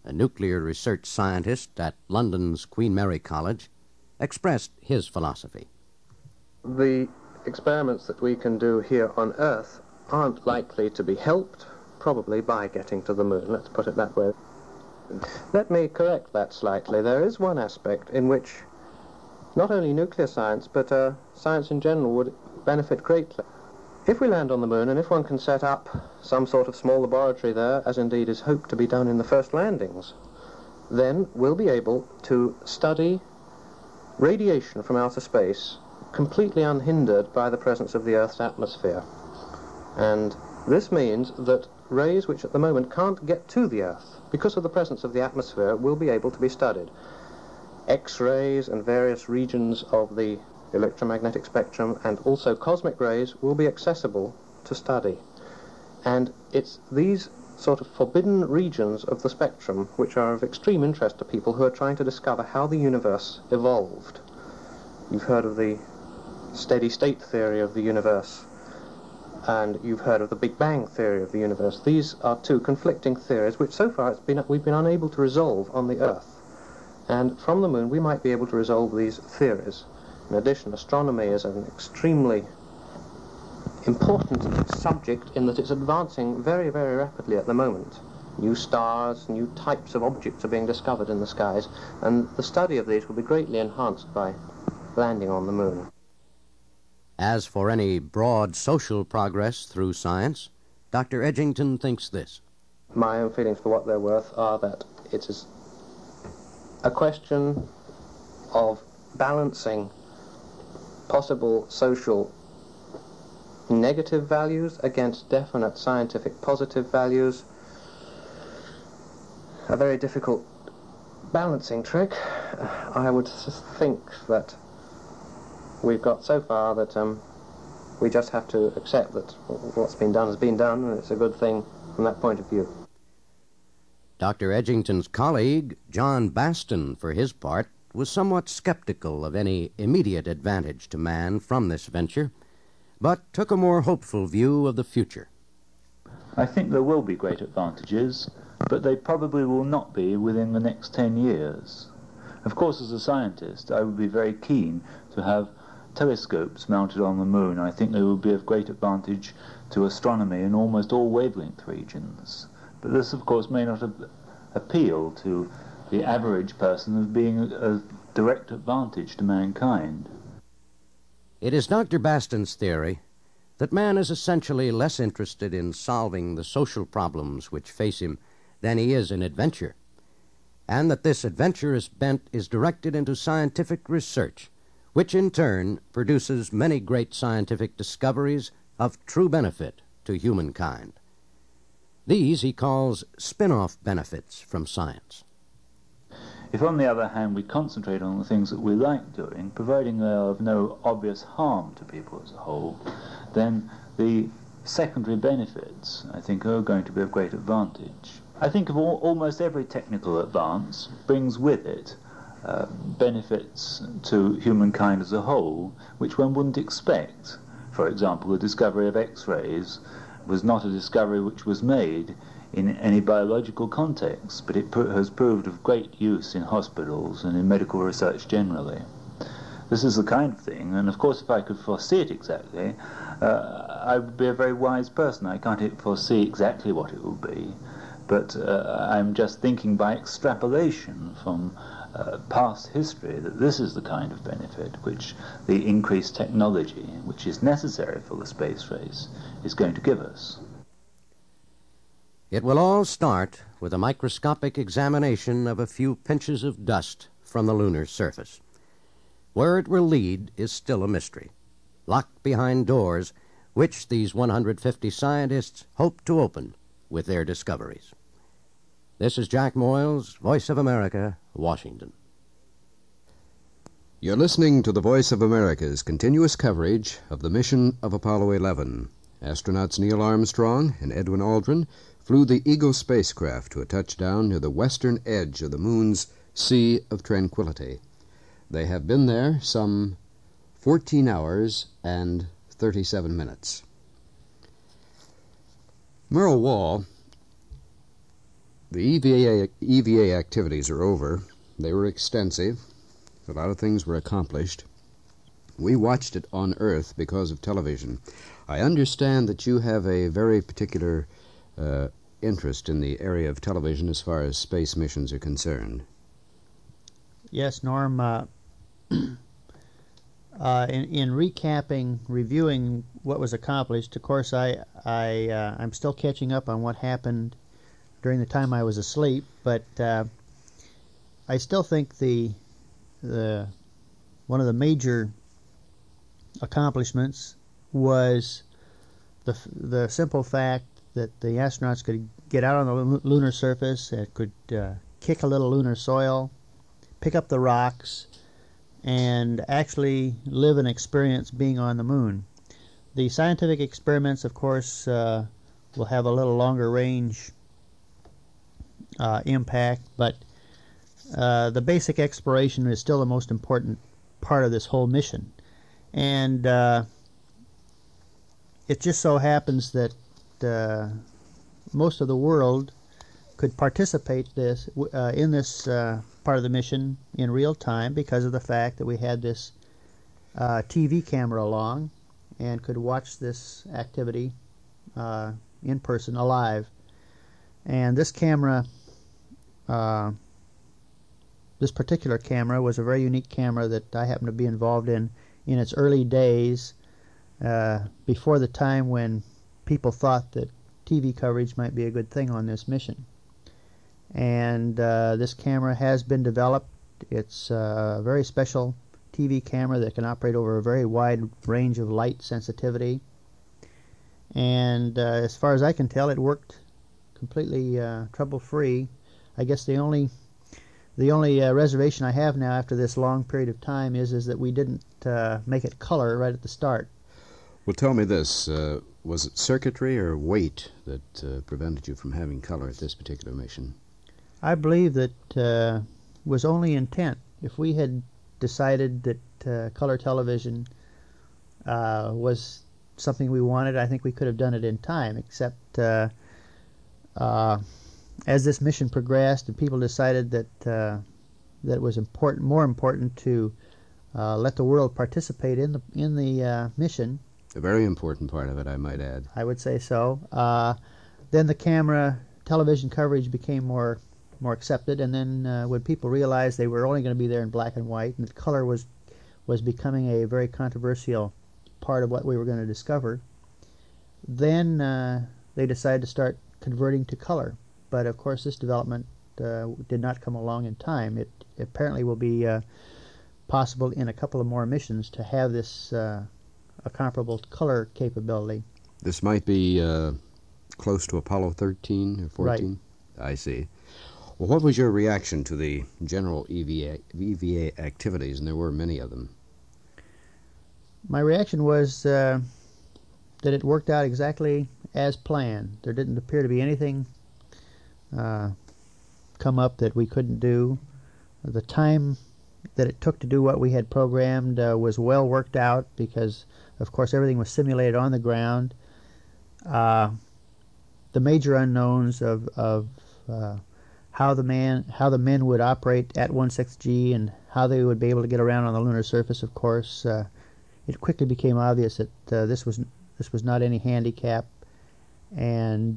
a nuclear research scientist at London's Queen Mary College, expressed his philosophy. The experiments that we can do here on Earth aren't likely to be helped, probably, by getting to the moon. Let's put it that way. Let me correct that slightly. There is one aspect in which not only nuclear science, but science in general would benefit greatly. If we land on the moon, and if one can set up some sort of small laboratory there, as indeed is hoped to be done in the first landings, then we'll be able to study radiation from outer space completely unhindered by the presence of the Earth's atmosphere. And this means that rays which at the moment can't get to the Earth, because of the presence of the atmosphere, will be able to be studied. X-rays and various regions of the electromagnetic spectrum and also cosmic rays will be accessible to study. And it's these sort of forbidden regions of the spectrum which are of extreme interest to people who are trying to discover how the universe evolved. You've heard of the steady state theory of the universe, and you've heard of the Big Bang theory of the universe. These are two conflicting theories which so far we've been unable to resolve on the Earth. And from the moon we might be able to resolve these theories. In addition, astronomy is an extremely important subject in that it's advancing very, very rapidly at the moment. New stars, new types of objects are being discovered in the skies, and the study of these will be greatly enhanced by landing on the moon. As for any broad social progress through science, Dr. Edgington thinks this. My own feelings, for what they're worth, are that it is a question of balancing possible social negative values against definite scientific positive values. A very difficult balancing trick. I would think that we've got so far that we just have to accept that what's been done has been done, and it's a good thing from that point of view. Dr. Edgington's colleague, John Baston, for his part, was somewhat skeptical of any immediate advantage to man from this venture, but took a more hopeful view of the future. I think there will be great advantages, but they probably will not be within the next 10 years. Of course, as a scientist, I would be very keen to have telescopes mounted on the moon. I think they will be of great advantage to astronomy in almost all wavelength regions. But this, of course, may not appeal to the average person as being a direct advantage to mankind. It is Dr. Baston's theory that man is essentially less interested in solving the social problems which face him than he is in adventure, and that this adventurous bent is directed into scientific research, which in turn produces many great scientific discoveries of true benefit to humankind. These he calls spin-off benefits from science. If, on the other hand, we concentrate on the things that we like doing, providing they are of no obvious harm to people as a whole, then the secondary benefits, I think, are going to be of great advantage. I think of almost every technical advance brings with it benefits to humankind as a whole, which one wouldn't expect. For example, the discovery of X-rays was not a discovery which was made in any biological context, but it has proved of great use in hospitals and in medical research generally. This is the kind of thing, and of course if I could foresee it exactly, I would be a very wise person. I can't foresee exactly what it will be, but I'm just thinking by extrapolation from past history that this is the kind of benefit which the increased technology, which is necessary for the space race, is going to give us. It will all start with a microscopic examination of a few pinches of dust from the lunar surface. Where it will lead is still a mystery, locked behind doors which these 150 scientists hope to open with their discoveries. This is Jack Moyles, Voice of America, Washington. You're listening to the Voice of America's continuous coverage of the mission of Apollo 11. Astronauts Neil Armstrong and Edwin Aldrin flew the Eagle spacecraft to a touchdown near the western edge of the moon's Sea of Tranquility. They have been there some 14 hours and 37 minutes. Merle Wall The EVA activities are over. They were extensive. A lot of things were accomplished. We watched it on Earth because of television. I understand that you have a very particular interest in the area of television as far as space missions are concerned. Yes, Norm. In recapping, reviewing what was accomplished, of course, I'm still catching up on what happened during the time I was asleep, but I still think one of the major accomplishments was the simple fact that the astronauts could get out on the lunar surface and could kick a little lunar soil, pick up the rocks, and actually live and experience being on the moon. The scientific experiments, of course, will have a little longer range impact, but the basic exploration is still the most important part of this whole mission. And it just so happens that most of the world could participate in this part of the mission in real time because of the fact that we had this TV camera along and could watch this activity in person, alive. And this camera, this particular camera, was a very unique camera that I happened to be involved in its early days, before the time when people thought that TV coverage might be a good thing on this mission. And this camera has been developed. It's a very special TV camera that can operate over a very wide range of light sensitivity. And as far as I can tell, it worked completely trouble-free. I guess the only reservation I have now after this long period of time is that we didn't make it color right at the start. Well, tell me this. Was it circuitry or weight that prevented you from having color at this particular mission? I believe that was only intent. If we had decided that color television was something we wanted, I think we could have done it in time, except as this mission progressed and people decided that it was more important to let the world participate in the mission. A very important part of it, I might add. I would say so. Then the television coverage became more accepted, and then when people realized they were only going to be there in black and white, and that color was becoming a very controversial part of what we were going to discover, then they decided to start converting to color. But of course, this development did not come along in time. It apparently will be possible in a couple of more missions to have this a comparable color capability. This might be close to Apollo 13 or 14? Right. I see. Well, what was your reaction to the general EVA activities, and there were many of them? My reaction was that it worked out exactly as planned. There didn't appear to be anything come up that we couldn't do. The time that it took to do what we had programmed was well worked out because, of course, everything was simulated on the ground. The major unknowns of how the men would operate at 16G and how they would be able to get around on the lunar surface, of course, it quickly became obvious that this was not any handicap, and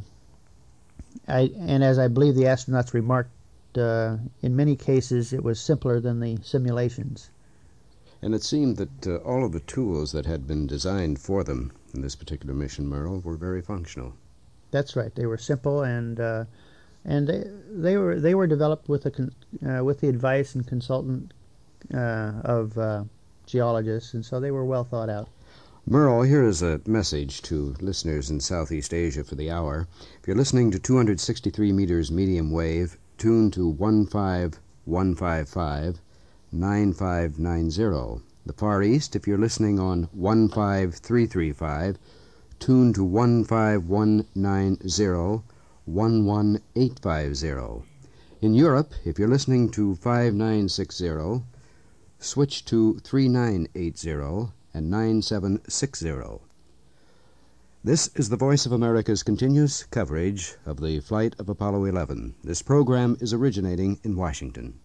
as I believe the astronauts remarked, in many cases it was simpler than the simulations. And it seemed that all of the tools that had been designed for them in this particular mission, Merle, were very functional. That's right. They were simple, and they were developed with the advice and consultant of geologists, and so they were well thought out. Merle, here is a message to listeners in Southeast Asia for the hour. If you're listening to 263 meters medium wave, tune to 15155 9590. The Far East, if you're listening on 15335, tune to 15190 11850. In Europe, if you're listening to 5960, switch to 3980 and 9760. This is the Voice of America's continuous coverage of the flight of Apollo 11. This program is originating in Washington.